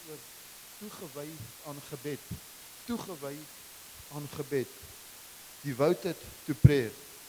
oor toegewy aan gebed. Toegewy aan gebed. Devoted to prayer.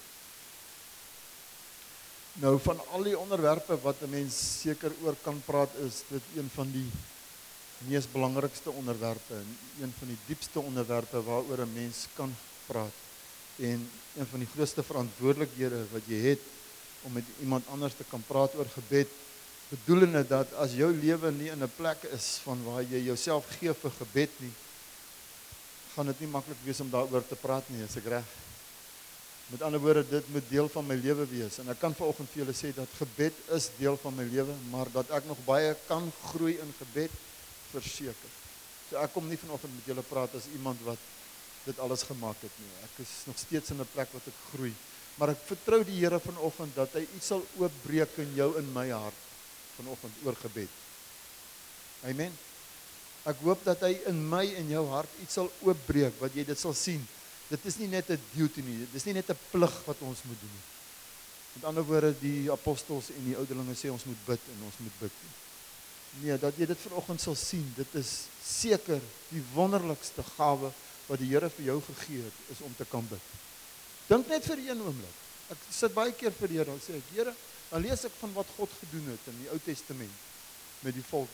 Nou van al die onderwerpe wat 'n mens seker oor kan praat, is dit een van die mees belangrikste onderwerpe en een van die diepste onderwerpe waaroor 'n mens kan praat. En een van die grootste verantwoordelikhede wat jy het om met iemand anders te kan praat oor gebed, bedoelende dat as jou lewe nie in 'n plek is van waar jy jouself gee vir gebed nie, gaan dit nie maklik wees om daaroor te praat nie, is ek reg? Met ander woorde, dit moet deel van my lewe wees. En ek kan vanoggend vir julle sê dat gebed is deel van my lewe, maar dat ek nog baie kan groei in gebed, verseker. So ek kom nie vanoggend met julle praat as iemand wat dit alles gemaak het nie. Ek is nog steeds in 'n plek wat ek groei. Maar ek vertrou die Here vanoggend dat hy iets sal oopbreek in jou en my hart vanoggend oor gebed. Amen. Ek hoop dat hy in my en jou hart iets sal oopbreek, wat jy dit sal sien. Dit is nie net 'n duty nie, dit is nie net 'n plig wat ons moet doen nie. Met ander woorde, die apostels en die ouderlinge sê ons moet bid en ons moet bid. Nee, dat jy dit vanoggend sal sien, dit is seker die wonderlikste gawe wat die Here vir jou gegee het, is om te kan bid. Dink net vir een oomblik. Ek sit baie keer vir die Here, dan sê ek, Here, dan lees ek van wat God gedoen het in die Ou Testament met die volk.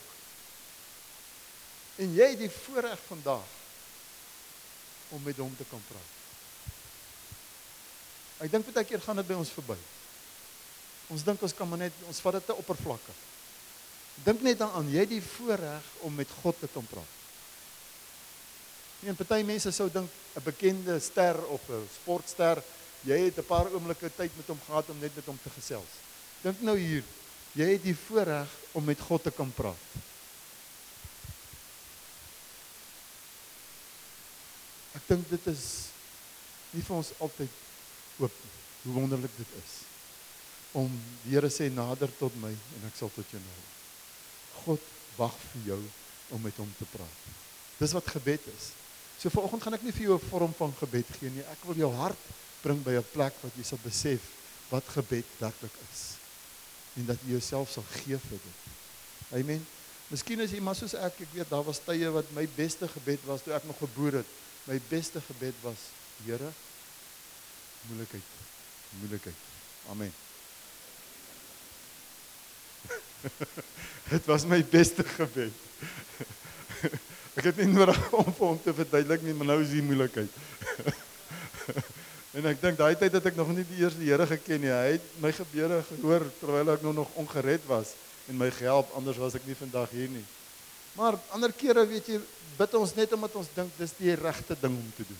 En jy het die voorreg vandag om met hom te kan praat. Ek dink baie keer gaan dit by ons verby. Ons dink ons kan maar net, ons vat dit te oppervlakkig. Dink net aan, jy het die voorreg om met God te kan praat. En party mense sou dink 'n bekende ster of 'n sportster, jy het 'n paar oomblikke tyd met hom gehad om net met hom te gesels. Dink nou hier, jy het die voorreg om met God te kan praat. Ek dink dit is nie vir ons altyd oop nie, hoe wonderlik dit is. Om die Here sê, nader tot my en ek sal tot jou nader. God wag vir jou om met hom te praat. Dis wat gebed is. So vanoggend gaan ek nie vir jou 'n vorm van gebed gee nie. Ek wil jou hart bring by 'n plek wat jy sal besef wat gebed werklik is. En dat jy jouself sal gee vir dit. Amen. Miskien is jy maar soos ek weet, daar was tye wat my beste gebed was toe ek nog geboor het. My beste gebed was, Here, moeilikheid. Amen. Dit was my beste gebed. Ek het nie nodig om vir hom te verduidelik nie, maar nou is die moeilikheid. En ek dink daai tyd het ek nog nie die eerste Here geken nie. Hy het my gebede gehoor terwyl ek nog ongered was en my gehelp, anders was ek nie vandag hier nie. Maar ander kere, weet jy, bid ons net omdat ons dink dis die regte ding om te doen.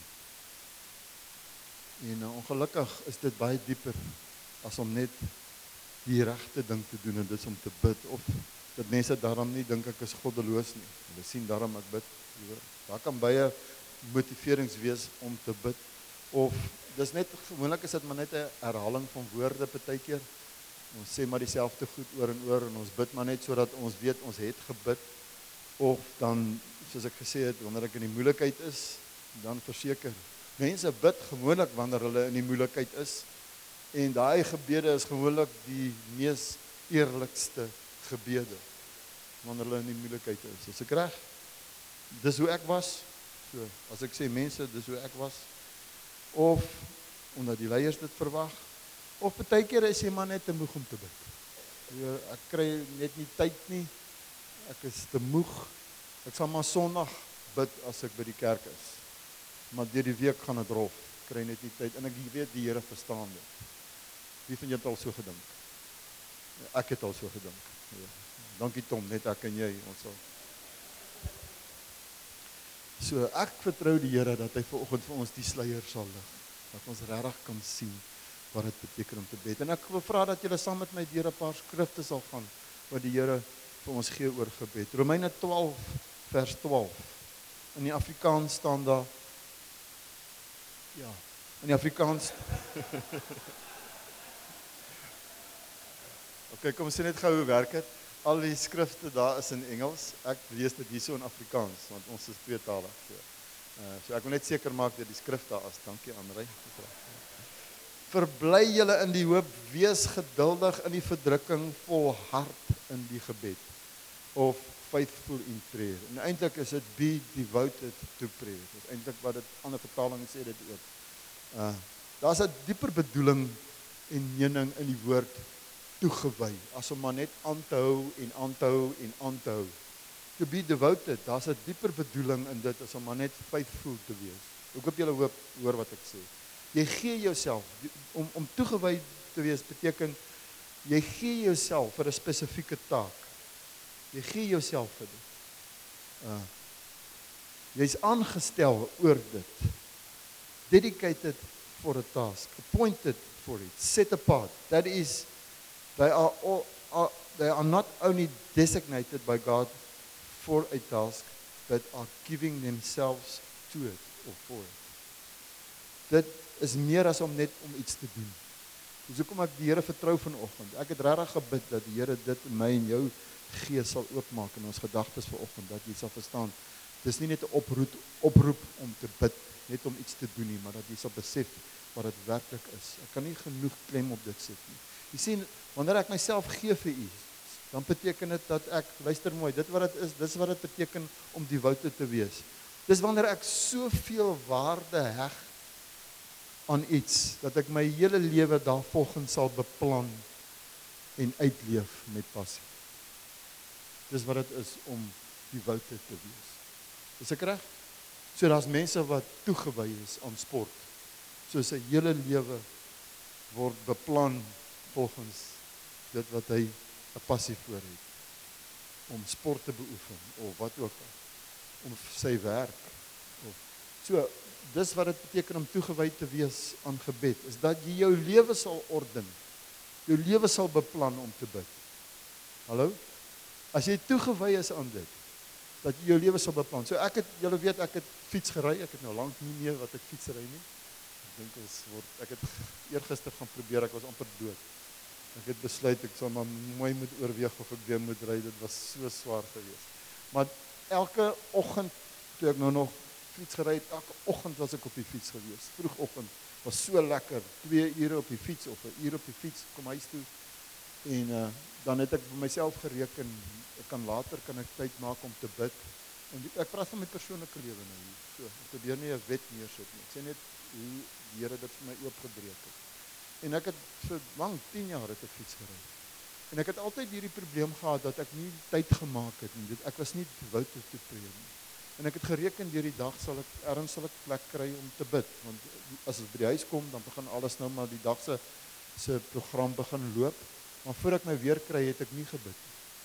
En ongelukkig is dit baie dieper as om net die regte ding te doen en dit is om te bid, of dat mense daarom nie dink ek is goddeloos nie. Hulle sien daarom ek bid. Daar kan baie motiverings wees om te bid, of dis net, gewoonlik is dit maar net 'n herhaling van woorde partykeer. Ons sê maar dieselfde goed oor en oor en ons bid maar net sodat ons weet ons het gebid, of dan, soos ek gesê het, wanneer ek in die moeilikheid is, dan verseker. Mense bid gewoonlik wanneer hulle in die moeilikheid is, en daai gebede is gewoonlik die mees eerlikste gebede, wanneer hulle in die moeilikheid is. Is ek reg? Dis hoe ek was. So, as ek sê mense, dis hoe ek was. Of, omdat die leiers dit verwag, of partykeer is jy maar net te moeg om te bid. Ek kry net nie tyd nie, ek is te moeg, ek sal maar Sondag bid as ek by die kerk is. Maar deur die week gaan dit rof, kry net nie tyd, en ek weet die Here verstaan dit. Wie van julle het al so gedink? Ek het al so gedink. Ja. Dankie Tom, net ek en jy, ons sal. So ek vertrou die Here dat hy vanoggend vir ons die sluier sal lig, dat ons regtig kan sien wat dit beteken om te bid. En ek wil vra dat julle saam met my deur 'n paar skrifte sal gaan wat die Here vir ons gee oor gebed. Romeine 12 vers 12. In die Afrikaans staan daar, ja, in die Afrikaans. Okay, kom ons sê net gou hoe werk dit. Al die skrifte daar is in Engels. Ek lees dit hierso in Afrikaans, want ons is tweetalig. So ek wil net seker maak dat die skrif daar is. Dankie Andrei. Verbly julle in die hoop, wees geduldig in die verdrukking, volhard in die gebed. Of faithful in prayer. En eintlik is dit be devoted to prayer. Dis eintlik wat dit ander vertalings sê dit ook. Daar's 'n dieper bedoeling en mening in die woord toegewy, as om maar net aan te hou en aan te hou en aan te hou. To be devoted, daar's 'n dieper bedoeling in dit as om maar net faithful te wees. Ek hoop julle hoor wat ek sê. Jy gee jouself, om toegewy te wees beteken, jy gee jouself vir 'n spesifieke taak. Jy gee jouself vir dit. Jy's aangestel oor dit. Dedicated for a task, appointed for it, set apart. That is, they are not only designated by God for a task, but are giving themselves to it or for it. Dit is meer as om net om iets te doen. Dis hoekom ek die Here vertrou vanoggend. Ek het regtig gebid dat die Here dit in my en jou gees sal oopmaak in ons gedagtes vanoggend, dat jy sal verstaan. Dis nie net 'n oproep om te bid, net om iets te doen nie, maar dat jy sal besef wat dit werklik is. Ek kan nie genoeg klem op dit sit nie. Jy sien, wanneer ek myself gee vir U, dan beteken dit dat ek, luister mooi, dit wat dit is, dis wat dit beteken om devoted te wees. Dis wanneer ek soveel waarde heg aan iets, dat ek my hele lewe daarvolgens sal beplan en uitleef met passie. Dis wat dit is om devoted te wees. Is ek reg? So daar's mense wat toegewy is aan sport. So sy hele lewe word beplan volgens dit wat hy 'n passie voor het. Om sport te beoefen of wat ook al. Om sy werk. So, dis wat dit beteken om toegewy te wees aan gebed. Is dat jy jou lewe sal orden. Jou lewe sal beplan om te bid. Hallo? As jy toegewy is aan dit, dat jy jou lewe sal beplan. So julle weet ek het fiets gery, ek het nou lank nie meer wat ek fiets ry nie. Ek het eergister gaan probeer, ek was amper dood. Ek het besluit, ek sal maar mooi moet oorweeg of ek weer moet ry, dit was so swaar geweest. Maar elke oggend, toe ek nou nog fiets gery het, elke oggend was ek op die fiets geweest. Vroegoggend, was so lekker, 2 ure op die fiets of 'n uur op die fiets, kom huis toe. En dan het ek vir myself gereken, later kan ek tyd maak om te bid. En ek praat van my persoonlike lewe nou hier. So, ek probeer nie 'n wet neersit nie. Ek sê net hoe die Here dit vir my oopgebreek het. En ek het vir lang 10 jaar het ek fiets gery. En ek het altyd hierdie probleem gehad dat ek nie tyd gemaak het nie. Ek was nie devoted to prayer nie. En ek het gereken deur die dag sal ek plek kry om te bid. Want as ek by die huis kom, dan begin alles nou maar die dag se program begin loop. Maar voordat ek my weer kry, het ek nie gebid.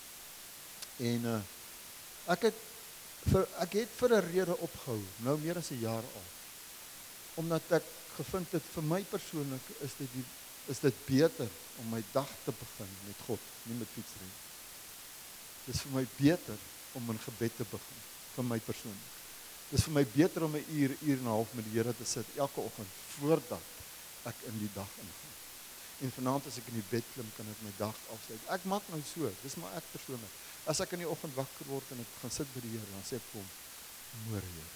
En ek het vir 'n rede opgehou, nou meer as 'n jaar al. Omdat ek gevind het, vir my persoonlik is dit beter om my dag te begin met God, nie met fietsry. Dit is vir my beter om in gebed te begin, vir my persoonlik. Dit is vir my beter om 'n uur en 'n half met die Here te sit, elke oggend, voordat ek in die dag ingaan. En vanaand as ek in die bed klim, kan ek my dag afsluit. Ek maak nou so, dis maar ek persoonlik. As ek in die oggend wakker word en ek gaan sit by die Here, dan sê ek vir hom, môre Here.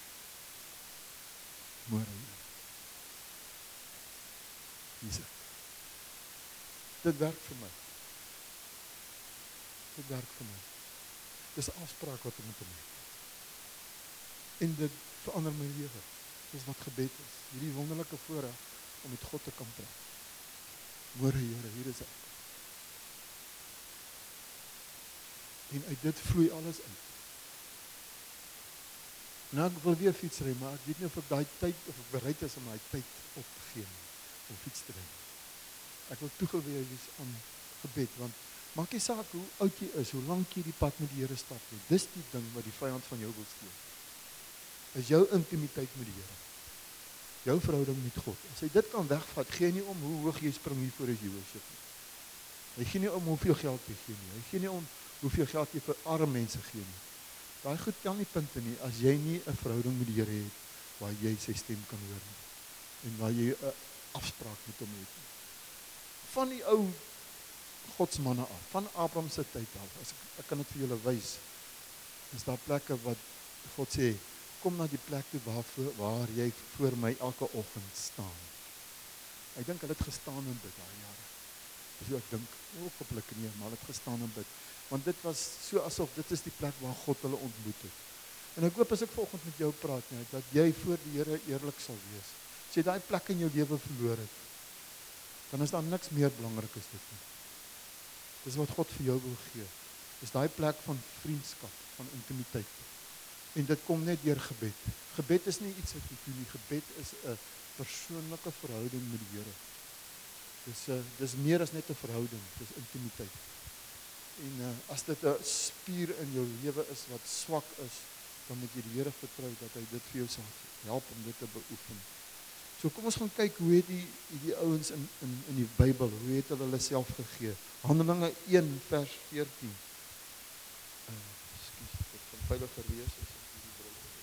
Môre Here. Hier's ek. Dit werk vir my. Dit werk vir my. Dis 'n afspraak wat ek met hom het. En dit verander my lewe. Dis wat gebed is. Hierdie wonderlike voorreg om met God te kan praat. Môre Here, hier is ek. En uit dit vloei alles uit. Nou ek wil weer fietsry, maar ek weet nie of ek daai tyd, of ek bereid is om daai tyd op te gee om fiets te ry. Ek wil toegewy wees aan gebed, want maak nie saak hoe oud jy is, hoe lank jy die pad met die Here stap nie. Dis die ding wat die vyand van jou wil steel. Is jou intimiteit met die Here. Jou verhouding met God. As hy dit kan wegvat, gee nie om hoe hoog jy spring hier voor die worship nie. Hy gee nie om hoeveel geld jy gee nie. Hy gee nie om hoeveel geld jy vir arme mense gee nie. Daai goed tel nie punte nie, as jy nie 'n verhouding met die Here het, waar jy sy stem kan hoor nie. En waar jy 'n afspraak met hom het. Van die ou godsmanne af, van Abraham se tyd af, as ek kan dit vir julle wys, is daar plekke wat God sê, kom na die plek toe waar jy voor my elke oggend staan. Ek dink hulle het gestaan en bid daai jare. Dis hoe ek dink, ook op hulle knieë, maar hulle het gestaan en bid. Want dit was so asof dit is die plek waar God hulle ontmoet het. En ek hoop as ek vanoggend met jou praat, net, dat jy voor die Here eerlik sal wees. As jy daai plek in jou lewe verloor het, dan is daar niks meer belangrik as dit nie. Dis wat God vir jou wil gee. Dis daai plek van vriendskap, van intimiteit. En dit kom net deur gebed. Gebed is nie iets wat jy doen nie. Gebed is 'n persoonlike verhouding met die Here. Dis meer as net 'n verhouding, dis intimiteit. En as dit 'n spier in jou lewe is wat swak is, dan moet jy die Here vertrou dat hy dit vir jou sal help om dit te beoefen. So kom ons gaan kyk hoe het die ouens in die Bybel, hoe het hulle self gegee. Handelinge 1 vers 14. Ekskuus, dit kan veiliger wees as ek hierdie bril het.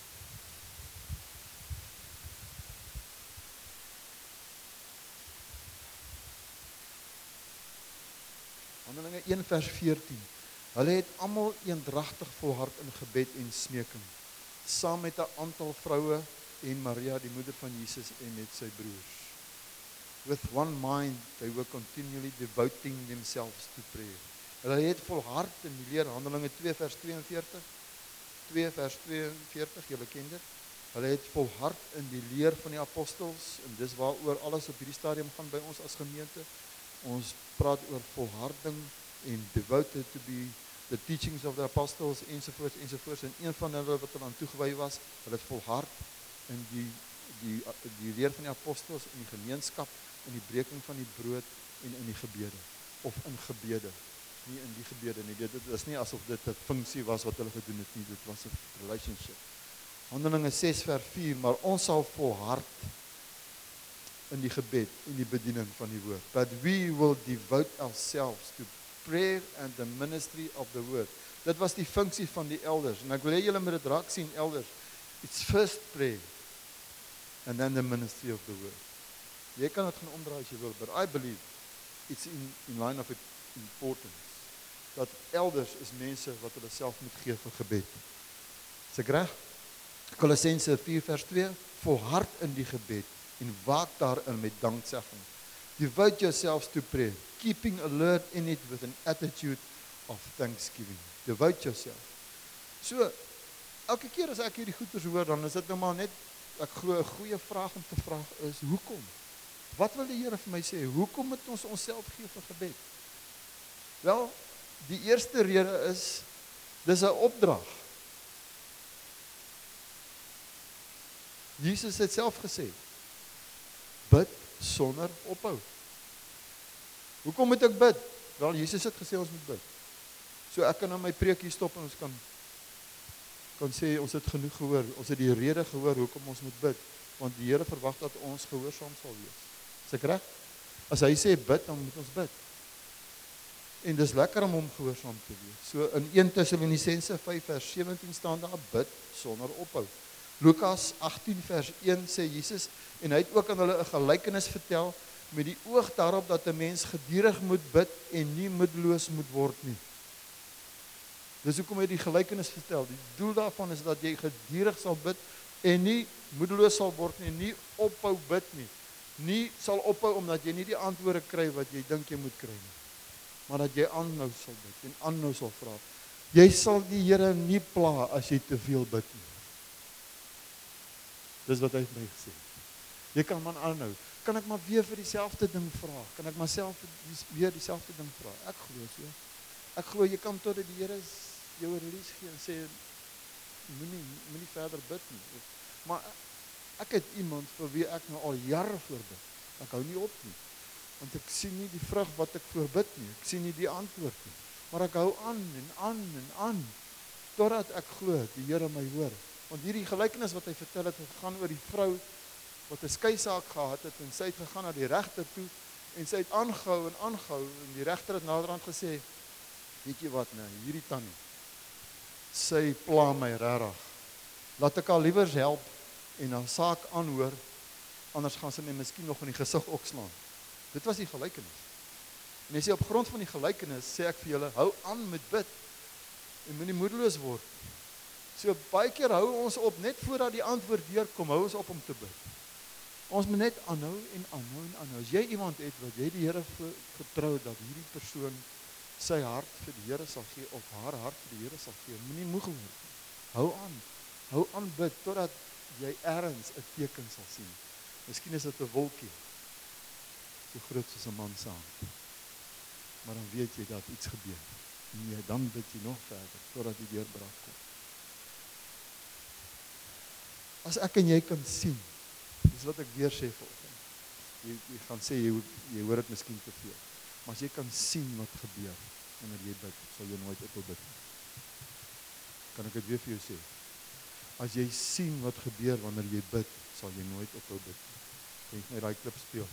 Handelinge 1 vers 14. Hulle het almal eendragtig volhard in gebed en smeking, saam met 'n aantal vroue en Maria, die moeder van Jesus, en met sy broers. With one mind, they were continually devoting themselves to prayer. Hulle het volhard in die leer, Handelinge 2 vers 42, 2 vers 42, julle ken dit. Hulle het volhard in die leer van die apostels, en dis waaroor alles op hierdie stadium gaan by ons as gemeente. Ons praat oor volharding en devoted to be the teachings of the apostles, ensovoorts, ensovoorts, en een van hulle wat hulle aan toegewy was, hulle het volhard in die leer van die apostels, in die gemeenskap, in die breking van die brood en in die gebede, of in gebede, nie in die gebede nie, dit is nie asof dit 'n funksie was wat hulle gedoen het nie, dit was 'n relationship. Handelinge 6 vers 4, maar ons sal volhard in die gebed, in die bediening van die woord, but we will devote ourselves to prayer and the ministry of the word. Dit was die funksie van die elders, en ek wil hê julle moet dit raak sien, elders, it's first prayer, and then the ministry of the word. Jy kan dit gaan omdraai as jy wil, but I believe it's in line of importance, dat elders is mense wat hulle self moet gee vir gebed. Is ek reg? Kolossense 4 vers 2, volhard in die gebed, en waak daarin met danksegging. Devote yourselves to prayer, keeping alert in it with an attitude of thanksgiving. Devote yourself. So, elke keer as ek hierdie goeders hoor, dan is dit nou maar net, ek glo 'n goeie vraag om te vra is, hoekom? Wat wil die Here vir my sê? Hoekom moet ons onsself gee vir gebed? Wel, die eerste rede is, dis 'n opdrag. Jesus het self gesê, bid sonder ophou. Hoekom moet ek bid? Wel, Jesus het gesê ons moet bid. So ek kan nou my preek hier stop en ons kan sê, ons het genoeg gehoor, ons het die rede gehoor hoekom ons moet bid, want die Here verwag dat ons gehoorsaam sal wees. Is ek reg? As hy sê bid, dan moet ons bid. En dis lekker om hom gehoorsaam te wees. So in 1 Tessalonisense 5 vers 17 staan daar, bid sonder ophou. Lukas 18 vers 1 sê Jesus, en hy het ook aan hulle 'n gelykenis vertel, met die oog daarop dat 'n mens gedurig moet bid en nie moedeloos moet word nie. Dis hoekom hy die gelykenis vertel. Die doel daarvan is dat jy gedurig sal bid en nie moedeloos sal word nie, nie ophou bid nie. Nie sal ophou omdat jy nie die antwoorde kry wat jy dink jy moet kry nie. Maar dat jy aanhou sal bid en aanhou sal vra. Jy sal die Here nie pla as jy te veel bid nie. Dis wat hy het my gesê. Jy kan maar aanhou. Kan ek maar weer vir dieselfde ding vra? Kan ek maar self weer dieselfde ding vra? Ek glo so. Ek glo jy kan totdat die Here jou release gee en sê moenie verder bid nie. Maar ek het iemand vir wie ek nou al jare voorbid. Ek hou nie op nie. Want ek sien nie die vrug wat ek voorbid nie. Ek sien nie die antwoord nie. Maar ek hou aan en aan en aan totdat ek glo die Here my hoor. Want hierdie gelykenis wat hy vertel het, gaan oor die vrou wat 'n skei saak gehad het en sy het gegaan na die regter toe en sy het aangehou en die regter het naderhand gesê, weet jy wat nou, hierdie tannie, sy pla my regtig. Laat ek haar liewers help en haar saak aanhoor, anders gaan sy my miskien nog in die gesig ook slaan. Dit was die gelykenis. En hy sê op grond van die gelykenis sê ek vir julle, hou aan met bid en moenie moedeloos word. So baie keer hou ons op, net voordat die antwoord deurkom, hou ons op om te bid. Ons moet net aanhou en aanhou en aanhou. As jy iemand het wat jy die Here vertrou dat hierdie persoon sy hart vir die Here sal gee, of haar hart vir die Here sal gee, moenie moeg word nie. Hou aan bid, totdat jy ergens 'n teken sal sien. Miskien is dit 'n wolkie, so groot soos 'n man se hand. Maar dan weet jy dat iets gebeur. Nee, dan bid jy nog verder, totdat die deurbraak kom. As ek en jy kan sien, dis wat ek weer sê vanoggend. Jy gaan sê, jy hoor dit miskien te veel. Maar as jy kan sien wat gebeur, wanneer jy bid, sal jy nooit ophou bid nie. Kan ek dit weer vir jou sê? As jy sien wat gebeur wanneer jy bid, sal jy nooit ophou bid nie. Kan jy my daai klip speel?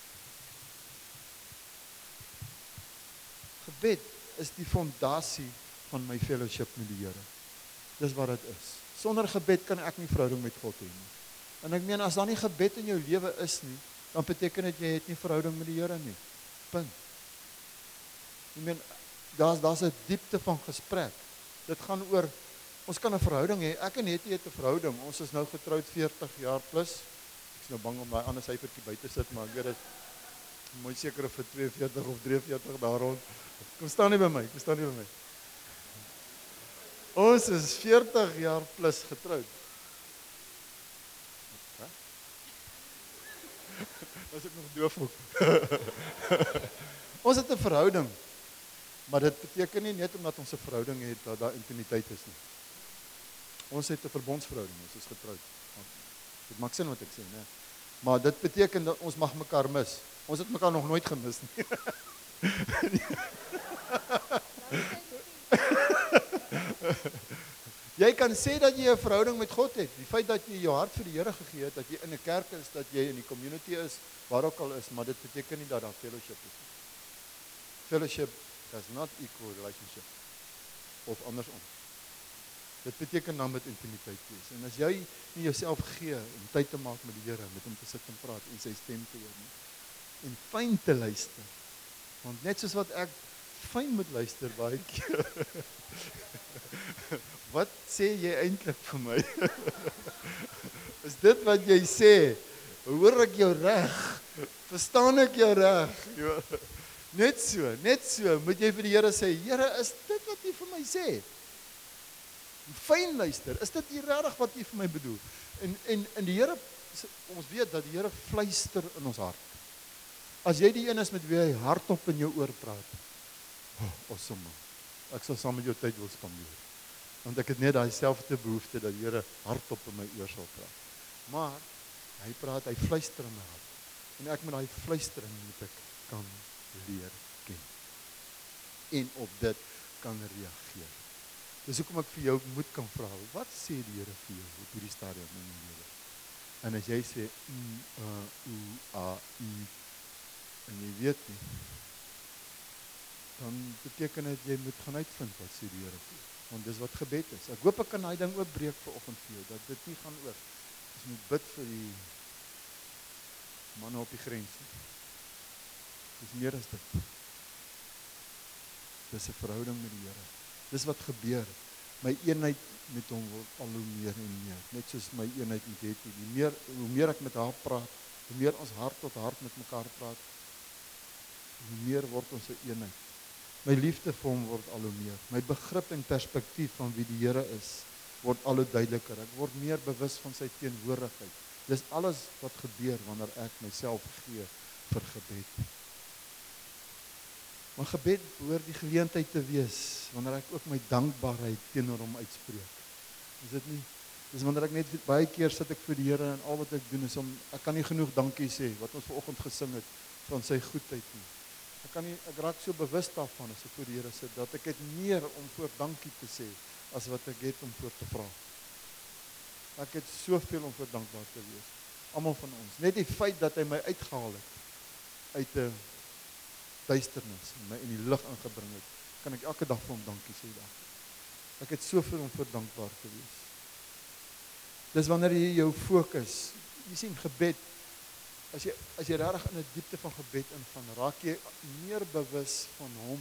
Gebed is die fondasie van my fellowship met die Here. Dis wat dit is. Sonder gebed kan ek nie verhouding met God hê nie. En ek meen, as daar nie gebed in jou lewe is nie, dan beteken dit jy het nie verhouding met die Here nie. Punt. Ek meen, daar's 'n diepte van gesprek. Dit gaan oor, ons kan 'n verhouding hê. Ek en Hetty het 'n verhouding. Ons is nou getroud 40 jaar plus. Ek is nou bang om daai ander syfertjie by te sit, maar ek weet dit mooi seker vir 42 of 43 daar rond. Kom staan nie by my. Ons is 40 jaar plus getroud. Was ek nog doof ook. Ons het 'n verhouding, maar dit beteken nie net omdat ons 'n verhouding het dat daar intimiteit is nie. Ons het 'n verbondsverhouding, ons is getroud. Dit maak sin wat ek sê, né? Maar dit beteken dat ons mag mekaar mis. Ons het mekaar nog nooit gemis nie. Jy kan sê dat jy 'n verhouding met God het. Die feit dat jy jou hart vir die Here gegee het, dat jy in 'n kerk is, dat jy in die community is, waar ook al is, maar dit beteken nie dat daar fellowship is. Fellowship does not equal relationship. Of andersom. Dit beteken dan met intimiteit wees. En as jy nie jouself gee om tyd te maak met die Here, met hom te sit en praat en sy stem te hoor nie, en fyn te luister, want net soos wat ek fyn moet luister baie keer, wat sê jy eintlik vir my? Is dit wat jy sê? Hoor ek jou reg? Verstaan ek jou reg? Net so, moet jy vir die Here sê, Here, is dit wat jy vir my sê? Fyn luister, is dit nie regtig wat jy vir my bedoel? En die Here, ons weet dat die Here fluister in ons hart. As jy die een is met wie hy hardop in jou oor praat, awesome man, ek sal saam met jou tyd wil spandeer. Want ek het net daai selfde behoefte dat die Here hardop in my oor sal praat. Maar hy fluister in my hart. En ek met daai fluistering moet ek kan leer ken. En op dit kan reageer. Dis hoekom ek vir jou moet kan vra, wat sê die Here vir jou op hierdie stadium in jou lewe? En as jy sê, en jy weet nie, dan beteken dit jy moet gaan uitvind wat sê die Here vir jou. Want dis wat gebed is. Ek hoop ek kan daai ding oopbreek vanoggend vir jou, dat dit nie gaan oor. Ons moet bid vir die manne op die grens. Dis meer as dit. Dis 'n verhouding met die Here. Dis wat gebeur. My eenheid met hom word al hoe meer en meer. Net soos my eenheid met Hetty. Hoe meer ek met haar praat, hoe meer ons hart tot hart met mekaar praat, hoe meer word ons 'n eenheid. My liefde vir hom word al hoe meer. My begrip en perspektief van wie die Here is, word al hoe duideliker. Ek word meer bewus van sy teenwoordigheid. Dis alles wat gebeur wanneer ek myself gee vir gebed. Maar gebed behoort die geleentheid te wees, wanneer ek ook my dankbaarheid teenoor hom uitspreek. Is dit nie? Dis wanneer ek net baie keer sit ek vir die Here en al wat ek doen is ek kan nie genoeg dankie sê, wat ons vanoggend gesing het, van sy goedheid nie. Ek raak so bewus daarvan as ek voor die Here sit, dat ek het meer om voor dankie te sê, as wat ek het om voor te vra. Ek het soveel om voor dankbaar te wees. Almal van ons. Net die feit dat hy my uitgehaal het, uit 'n duisternis, en my in die lig ingebring het, kan ek elke dag vir hom dankie sê daarvoor. Ek het soveel om voor dankbaar te wees. Dis wanneer jy jou fokus, jy sien gebed, as jy regtig in 'n diepte van gebed ingaan, raak jy meer bewus van hom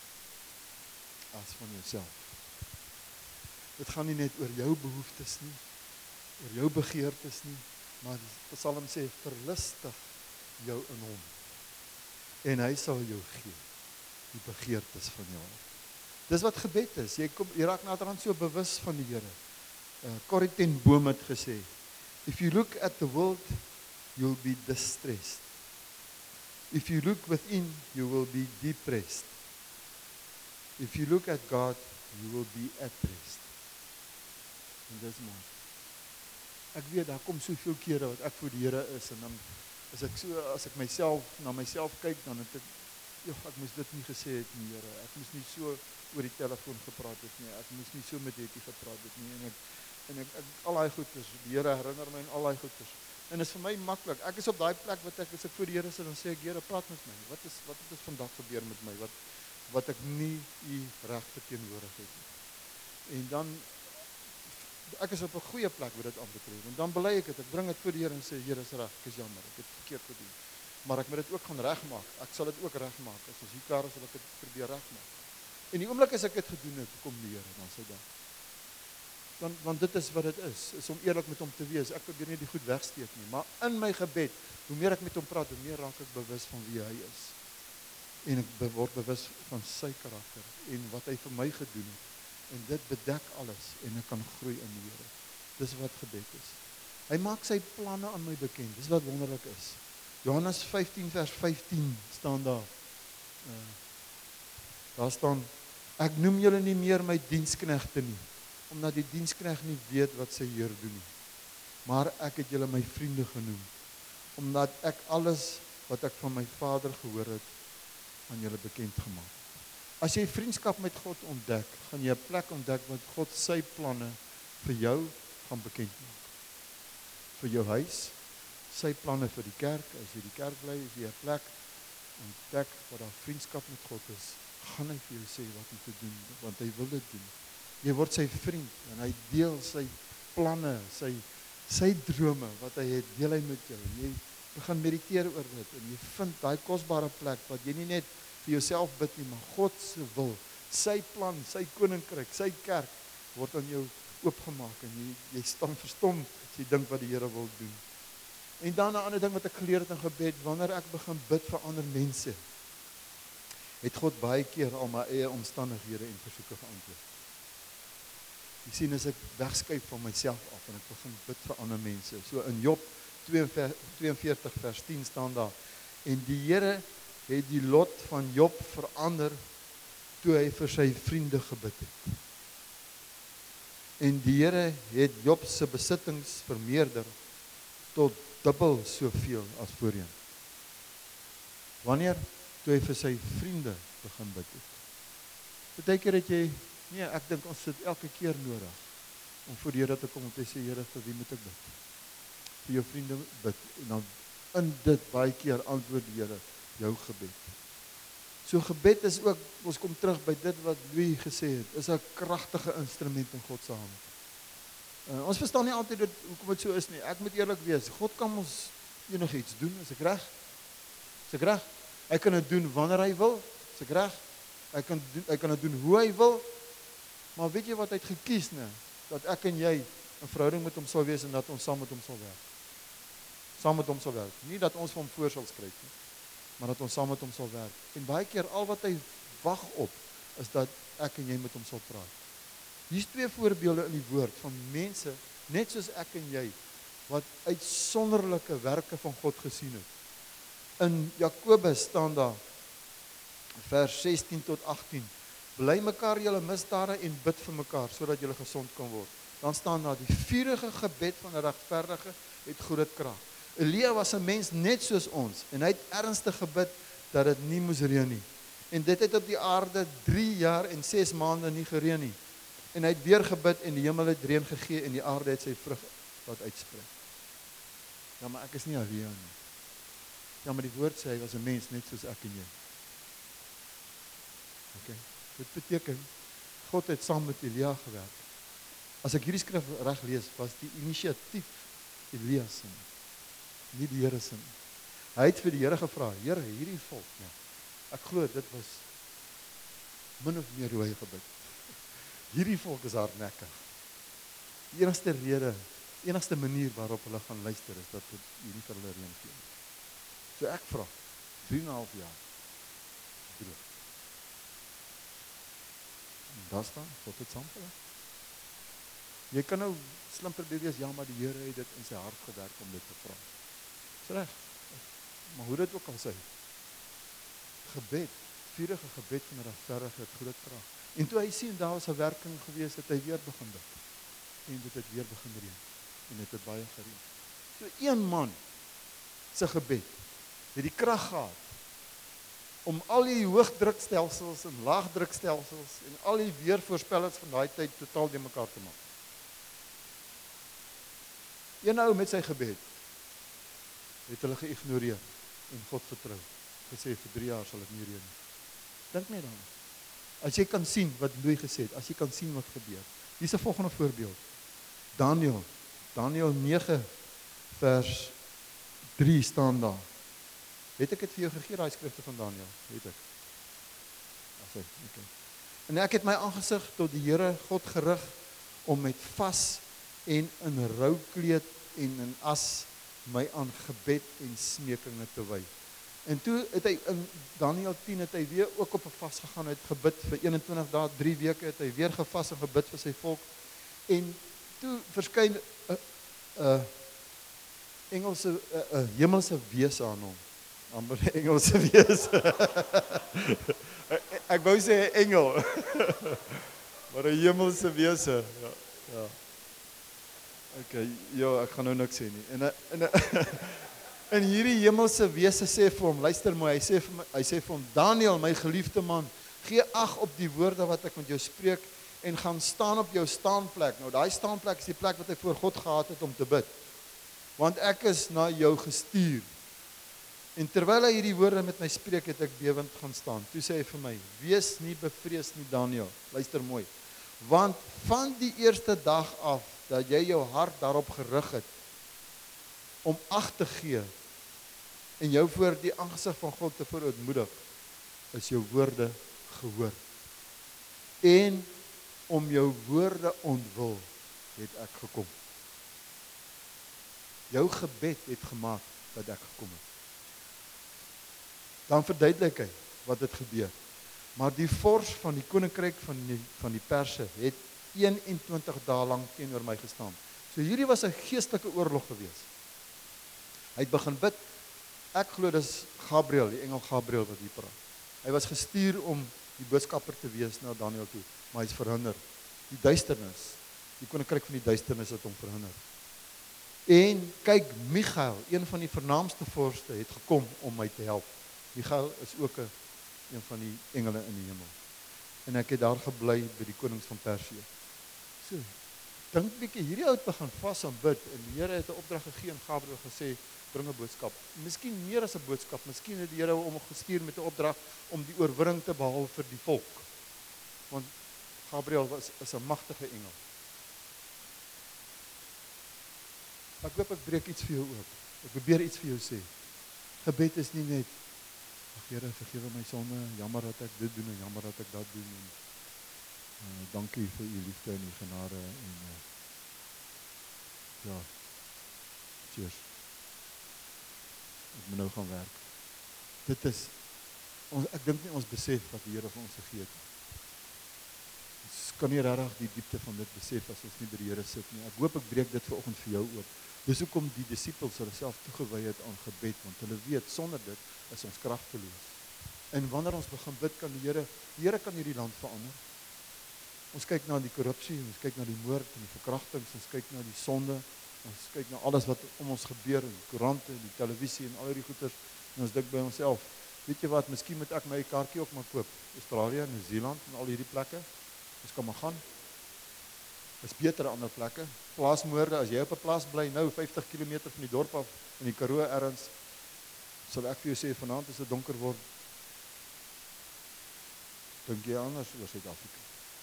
as van jouself. Dit gaan nie net oor jou behoeftes nie, oor jou begeertes nie, maar die Psalm sê, verlustig jou in hom, en hy sal jou gee. die begeertes van jou hart. Dis wat gebed is. Jy raak naderhand so bewus van die Here. Corrie ten Boom het gesê, if you look at the world, you'll be distressed. If you look within, you will be depressed. If you look at God, you will be at rest. En dis mooi. Ek weet, daar kom soveel kere wat ek voor die Here is, en dan is ek so, as ek na myself kyk, dan het ek moes dit nie gesê het nie, Here. Ek moes nie so oor die telefoon gepraat het nie. Ek moes nie so met Hetty gepraat het nie. En ek al daai goeders, die Here herinner my aan al daai goeders. En is vir my maklik. Ek is op daai plek wat as ek voor die Here sit, dan sê ek, Here, praat met my. Wat het vandag gebeur met my? Wat ek nie u reg verteenwoordig het nie. En dan ek is op 'n goeie plek wat dit aanbetref. En dan bely ek dit. Ek bring dit voor die Here en sê, Here, is reg, ek is jammer, ek het verkeerd gedoen. Maar ek moet dit ook gaan regmaak. Ek sal dit ook regmaak. As ons hier klaar is, sal ek dit probeer regmaak. En die oomblik as ek dit gedoen het, kom die Here, dan sê dan. Want dit is wat dit is om eerlik met hom te wees. Ek probeer nie die goed wegsteek nie, maar in my gebed, hoe meer ek met hom praat, hoe meer raak ek bewus van wie hy is. En ek word bewus van sy karakter en wat hy vir my gedoen het. En dit bedek alles en ek kan groei in die Here. Dis wat gebed is. Hy maak sy planne aan my bekend. Dis wat wonderlik is. Johannes 15 vers 15 staan daar. Daar staan, ek noem julle nie meer my diensknegte nie, omdat die diensknegt nie weet wat sy Heer doen nie. Maar ek het julle my vriende genoem, omdat ek alles wat ek van my Vader gehoor het, aan julle bekend gemaak. As jy vriendskap met God ontdek, gaan jy 'n plek ontdek wat God sy planne vir jou gaan bekend maak. Vir jou huis, sy planne vir die kerk, as jy die kerk bly, as jy 'n plek ontdek waar daar vriendskap met God is, gaan hy vir jou sê wat om te doen, want hy wil dit doen. Jy word sy vriend en hy deel sy planne, sy drome wat hy het, deel hy met jou. En jy begin mediteer oor dit en jy vind daai kosbare plek wat jy nie net vir jouself bid nie, maar God se wil, sy plan, sy koninkryk, sy kerk word aan jou oopgemaak en jy staan verstom as jy dink wat die Here wil doen. En dan 'n ander ding wat ek geleer het in gebed, wanneer ek begin bid vir ander mense, het God baie keer al my eie omstandighede en versoeke geantwoord. Jy sien, as ek wegskuif van myself af en ek begin bid vir ander mense. So in Job 42 vers 10 staan daar, en die Here het die lot van Job verander toe hy vir sy vriende gebid het. En die Here het Job se besittings vermeerder tot dubbel soveel as voorheen. Wanneer? Toe hy vir sy vriende begin bid het. Partykeer het jy, nee, ek dink ons sit elke keer nodig om voor die Here te kom en te sê, Here, vir wie moet ek bid? Vir jou vriende bid. En dan in dit baie keer antwoord die Here jou gebed. So gebed is ook, ons kom terug by dit wat Louis gesê het, is 'n kragtige instrument in God se hand. Ons verstaan nie altyd hoekom dit so is nie. Ek moet eerlik wees, God kan ons enigiets doen, is ek reg? Is ek reg? Hy kan dit doen wanneer hy wil, is ek reg? Hy kan dit doen hoe hy wil, maar weet jy wat hy het gekies, nee? Dat ek en jy 'n verhouding met hom sal wees en dat ons saam met hom sal werk. Saam met hom sal werk. Nie dat ons vir hom voor sal skryf nie, maar dat ons saam met hom sal werk. En baie keer al wat hy wag op, is dat ek en jy met hom sal praat. Hier's 2 voorbeelde in die woord van mense, net soos ek en jy, wat uitsonderlike werke van God gesien het. In Jakobus staan daar, vers 16 tot 18, bely mekaar julle misdade en bid vir mekaar, sodat julle gesond kan word. Dan staan daar, die vurige gebed van 'n regverdige het groot krag. Elia was 'n mens net soos ons, en hy het ernstig gebid, dat dit nie moes reën nie. En dit het op die aarde 3 jaar en 6 maande nie gereën nie. En hy het weer gebid, en die hemel het reën gegee, en die aarde het sy vrug laat uitspring. Ja, maar ek is nie alleen nie. Ja, maar die woord sê, hy was 'n mens net soos ek en jy. Okay. Dit beteken, God het saam met Elia gewerk. As ek hierdie skrif reg lees, was die inisiatief Elia se, nie die Here se nie. Hy het vir die Here gevra, Here, hierdie volk, ja, ek glo dit was min of meer hoe hy gebid. Hierdie volk is hardnekkig. Die enigste rede, enigste manier waarop hulle gaan luister is dat dit nie vir hulle reën gee. So ek vra, 3,5 jaar droog. Daar staan, God het saam vir hulle. Jy kan nou slim probeer wees, ja, maar die Here het dit in sy hart gewerk om dit te vra. Dis reg. Maar hoe dit ook al sê, gebed, vurige gebed van 'n regverdige het groot krag. En toe hy sien daar was 'n werking gewees, het hy weer begin bid. En dit het weer begin reën. En dit het baie gereën. So een man se gebed het die krag gehad om al die hoogdrukstelsels en laagdrukstelsels en al die weervoorspellers van daai tyd totaal de mekaar te maak. Een ou met sy gebed het hulle geïgnoreer en God vertrou. Gesê vir 3 jaar sal dit nie reën nie. Dink net daaraan. As jy kan sien wat Louis gesê het, as jy kan sien wat gebeur. Hier is 'n volgende voorbeeld. Daniël 9 vers 3 staan daar. Het ek dit vir jou gegee, daai skrifte van Daniël? Het ek? Okay. En ek het my aangesig tot die Here God gerig om met vas en in roukleed en in as my aan gebed en smekinge te wy. En toe het hy in Daniël 10 het hy weer ook op 'n vas gegaan, het gebid vir 21 dae, 3 weke het hy weer gevas en gebid vir sy volk. En toe verskyn 'n Engelse hemelse wese aan hom. Amper 'n Engelse wese. Ek wou sê 'n engel. Maar 'n hemelse wese. Ja. Okay, ja, ek gaan nou niks sê nie. En hierdie hemelse wese sê vir hom, luister mooi, hy sê vir hom, Daniël, my geliefde man, gee ag op die woorde wat ek met jou spreek en gaan staan op jou staanplek. Nou daai staanplek is die plek wat hy voor God gehad het om te bid. Want ek is na jou gestuur. En terwyl hy hierdie woorde met my spreek, het ek bewend gaan staan. Toe sê hy vir my, wees nie bevrees nie, Daniël. Luister mooi. Want van die eerste dag af dat jy jou hart daarop gerig het om ag te gee en jou voor die aangesig van God te verootmoedig, is jou woorde gehoor. En om jou woorde ontwil het ek gekom. Jou gebed het gemaak dat ek gekom het. Dan verduidelik hy wat het gebeur. Maar die vors van die koninkryk van die Perse het 21 dae lank teenoor my gestaan. So hierdie was 'n geestelike oorlog gewees. Hy het begin bid. Ek glo dis Gabriël, die engel Gabriël wat hier praat. Hy was gestuur om die boodskapper te wees na Daniël toe, maar hy's verhinder. Die duisternis, die koninkryk van die duisternis het hom verhinder. En kyk, Michael, een van die vernaamste vorste, het gekom om my te help. Michael is ook een van die engele in die hemel. En ek het daar gebly by die konings van Persië. So, dink bietjie, hierdie ou het begin vas en bid, en die Here het 'n opdrag gegee en Gabriël gesê, bring 'n boodskap. Miskien meer as 'n boodskap, miskien het die Here hom gestuur met 'n opdrag om die oorwinning te behaal vir die volk. Want Gabriël is 'n magtige engel. Ek hoop ek breek iets vir jou oop. Ek probeer iets vir jou sê. Gebed is nie net, ag Here, vergewe my sonde, jammer dat ek dit doen en jammer dat ek dat doen. En dankie vir u liefde en u genade en ja. Cheers. Ek moet nou gaan werk. Dit is ek dink nie ons besef wat die Here vir ons gegee het. Ons kan nie regtig die diepte van dit besef as ons nie by die Here sit nie. Ek hoop ek breek dit vanoggend vir jou oop. Dis hoekom die disippels hulle self toegewy het aan gebed, want hulle weet sonder dit is ons kragteloos. En wanneer ons begin bid, kan die Here kan hierdie land verander. Ons kyk na die korrupsie, ons kyk na die moord en die verkrachtings, ons kyk na die sonde, ons kyk na alles wat om ons gebeur in die koerante, die televisie en al die goeters, en ons dink by onsself, weet jy wat, miskien moet ek my kaartjie ook maar koop, Australië, New Zealand en al hierdie plekke, ons kan maar gaan. Is beter aan ander plekke. Plaasmoorde, as jy op 'n plaas bly, nou 50 km van die dorp af, in die Karoo ergens, sal ek vir jou sê, vanaand as dit donker word, dink jy anders oor Suid-Afrika.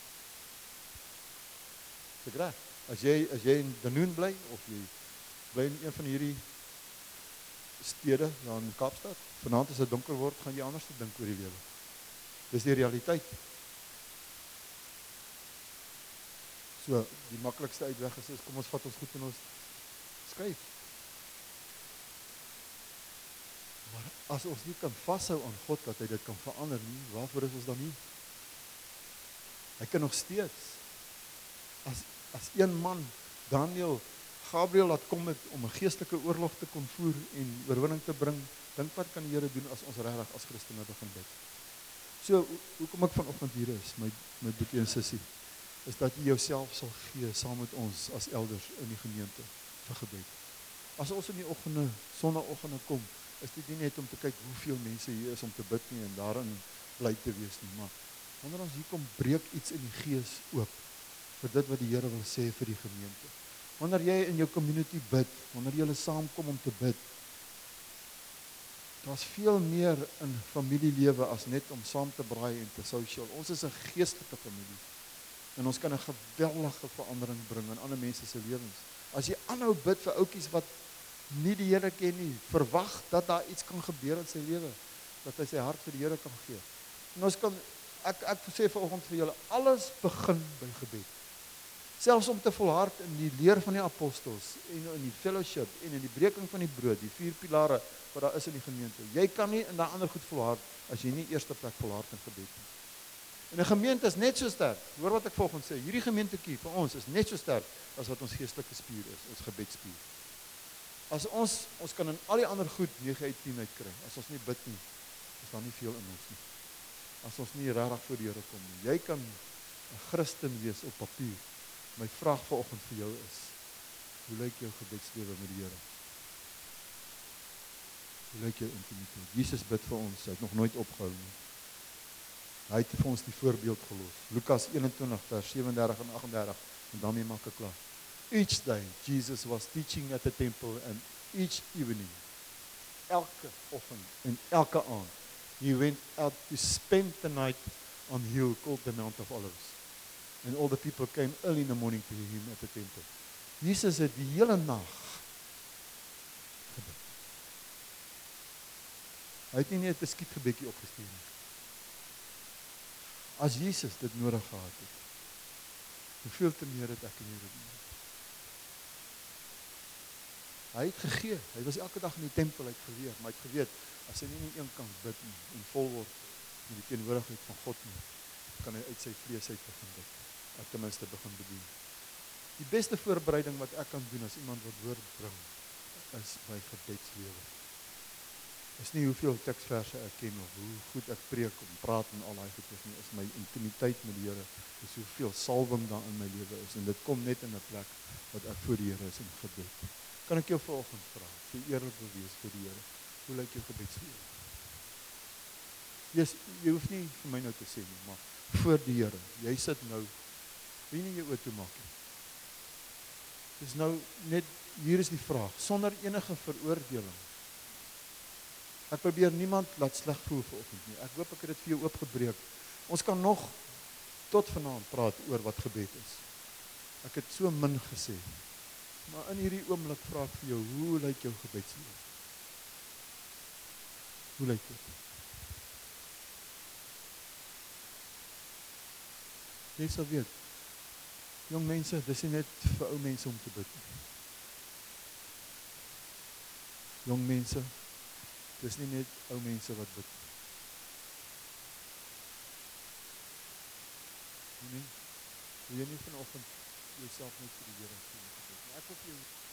Ek reg, as jy in Danoon bly, of jy bly in een van hierdie stede, daar in Kaapstad, vanaand as dit donker word, gaan jy anders te dink oor die lewe. Dis die realiteit. So, die maklikste uitweg is, kom ons vat ons goed en ons skuif. Maar as ons nie kan vashou aan God, dat hy dit kan verander nie, waarvoor is ons dan nie? Hy kan nog steeds, as een man, Daniel, Gabriel laat kom het om 'n geestelike oorlog te kon voer en oorwinning te bring, dink wat kan die Here doen as ons regtig as Christene begin bid. So, hoekom ek vanoggend hier is, my boetie en sussie, is dat jy jouself sal gee saam met ons as elders in die gemeente vir gebed. As ons in die oggende, sonnagoggende kom, is dit nie net om te kyk hoeveel mense hier is om te bid nie en daarin bly te wees nie, maar wanneer ons hier kom, breek iets in die gees oop vir dit wat die Here wil sê vir die gemeente. Wanneer jy in jou community bid, wanneer julle saamkom om te bid, daar's veel meer in familielewe as net om saam te braai en te social. Ons is 'n geestelike familie en ons kan 'n geweldige verandering bring in ander mense se lewens. As jy aanhou bid vir ouetjies wat nie die Here ken nie, verwag dat daar iets kan gebeur in sy lewe, dat hy sy hart vir die Here kan gee. En ons kan, ek sê vanoggend vir julle, alles begin by gebed. Selfs om te volhard in die leer van die apostels en in die fellowship en in die breking van die brood, die 4 pilare wat daar is in die gemeente. Jy kan nie in daai ander goed volhard as jy nie eerste plek volhard in gebed nie. En 'n gemeente is net so sterk. Hoor wat ek volgens sê, hierdie gemeentetjie vir ons is net so sterk as wat ons geestelike spier is, ons gebedspier. As ons kan in al die ander goed 9 uit 10 uitkry. As ons nie bid nie, is daar nie veel in ons nie. As ons nie regtig voor die Here kom nie. Jy kan 'n Christen wees op papier. My vraag vanoggend vir jou is, hoe lyk jou gebedslewe met die Here? Hoe lyk jou intimiteit? Jesus bid vir ons, hy het nog nooit opgehou nie. Hy het vir ons die voorbeeld gelos. Lukas 21 vers 37 en 38 en daarmee maak ek klaar. Each day Jesus was teaching at the temple and each evening, elke oggend en elke aand, he went out to spend the night on a hill called the Mount of Olives. And all the people came early in the morning to hear him at the temple. Jesus het die hele nag gebid. Hy het nie net 'n skietgebedjie opgestuur nie. As Jesus dit nodig gehad het, hoeveel te meer het ek en jy dit nodig? Hy het gegee, hy was elke dag in die tempel, hy het geleer, maar hy het geweet, as hy nie aan een kant bid nie, en vol word met die teenwoordigheid van God nie, kan hy uit sy vlees uit begin bid, of ten minste begin bedien. Die beste voorbereiding wat ek kan doen as iemand wat woord bring, is my gebedslewe. Is nie hoeveel teksverse ek ken of hoe goed ek preek en praat en al daai goeders nie, is my intimiteit met die Here, is hoeveel salwing daar in my lewe is, en dit kom net in 'n plek wat ek voor die Here is in gebed. Kan ek jou vanoggend vra, as jy eerlik wil wees vir die Here, hoe lyk jou gebedslewe? Jy hoef nie vir my nou te sê nie, maar voor die Here, jy sit nou, wil jy nie jou oë toemaak nie. Dis nou net, hier is die vraag, sonder enige veroordeling. Ek probeer niemand laat sleg voel vanoggend nie. Ek hoop ek het dit vir jou oopgebreek. Ons kan nog tot vanaand praat oor wat gebed is. Ek het so min gesê. Maar in hierdie oomblik vra ek vir jou, hoe lyk jou gebedslewe? Hoe lyk dit? Jy sal weet, jong mense, dis nie net vir ou mense om te bid nie. Jong mense, dis nie net ou mense wat bid. Nee, wil jy nie vanoggend jouself net vir die Here gee? Ek wil vir jou